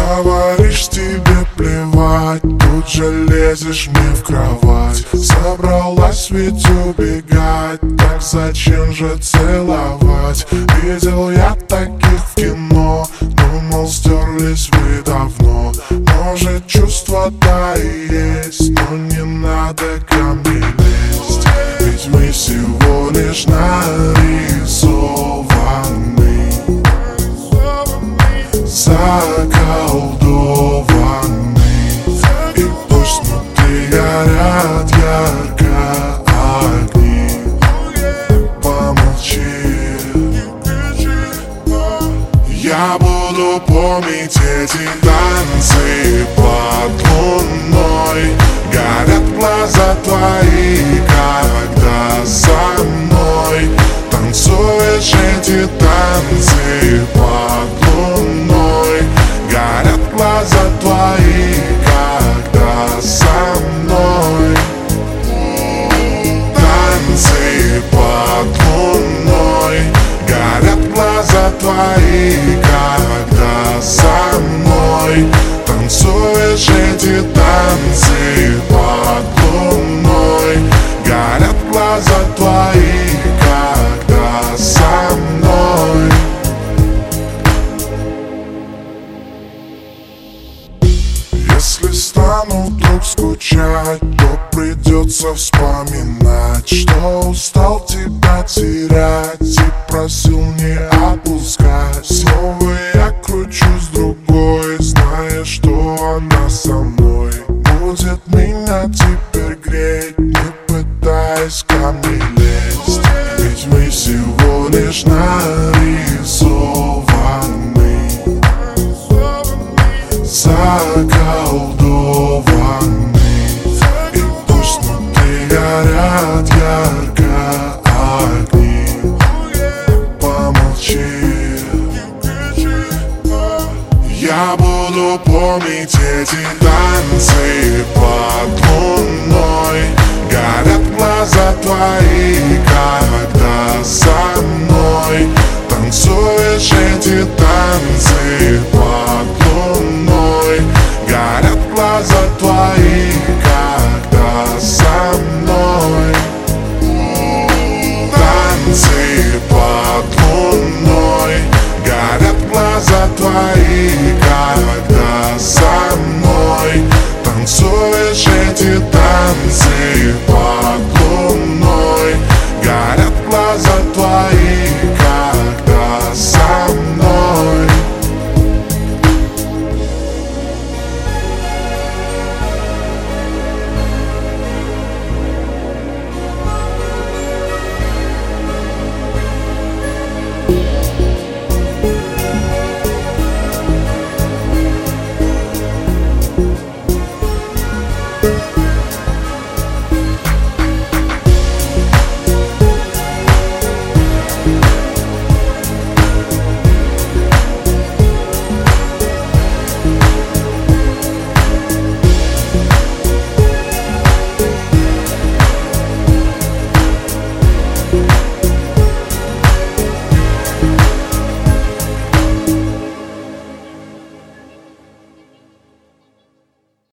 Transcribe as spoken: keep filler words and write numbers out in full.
Говоришь, тебе плевать, тут же лезешь мне в кровать. Собралась ведь убегать, так зачем же целовать? Видел я таких в кино, думал, стерлись вы давно. Может, чувства-то и есть, но не надо ко мне лезть. Ведь мы всего лишь нарисованы, заколдованы. И пусть внутри горят ярко огни, помолчи. Я буду помнить эти танцы под луной. Горят глаза твои, когда со мной танцуешь эти танцы под луной. Горят глаза твои, когда со мной танцы под луной. Горят глаза твои, когда со мной танцуешь эти танцы под луной. Горят глаза твои, когда со мной. Если стану вдруг скучать, то придется вспоминать, что устал тебя терять и просил не отпускать. Снова я кручусь другой, зная, что она со мной будет меня теперь греть, не пытаясь ко мне лезть. Ведь мы всего лишь нарисованы, заколдованы. И пусть внутри горят ярко огни, помолчи. Я буду помнить эти танцы под луной. Горят глаза твои, когда со мной танцуешь эти танцы под луной. Горят глаза твои, когда со мной танцы под луной. Горят глаза твои,